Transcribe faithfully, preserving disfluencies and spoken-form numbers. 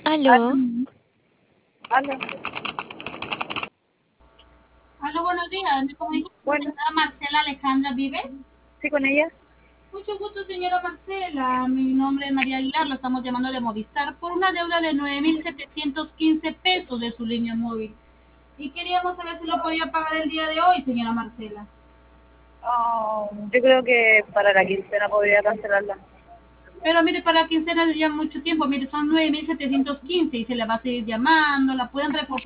Aló, Aló, aló, aló, buenos días. Me comunico con la bueno, señora Marcela Alejandra Vives. sí, con ella. Mucho gusto, señora Marcela. Mi nombre es María Aguilar. La estamos llamando de Movistar por una deuda de nueve mil setecientos quince pesos de su línea móvil. Y queríamos saber si lo podía pagar el día de hoy, señora Marcela. Oh, yo creo que para la quincena podría cancelarla. Pero mire, para la quincena ya mucho tiempo. Mire, son nueve mil setecientos quince y se le va a seguir llamando. La pueden reportar.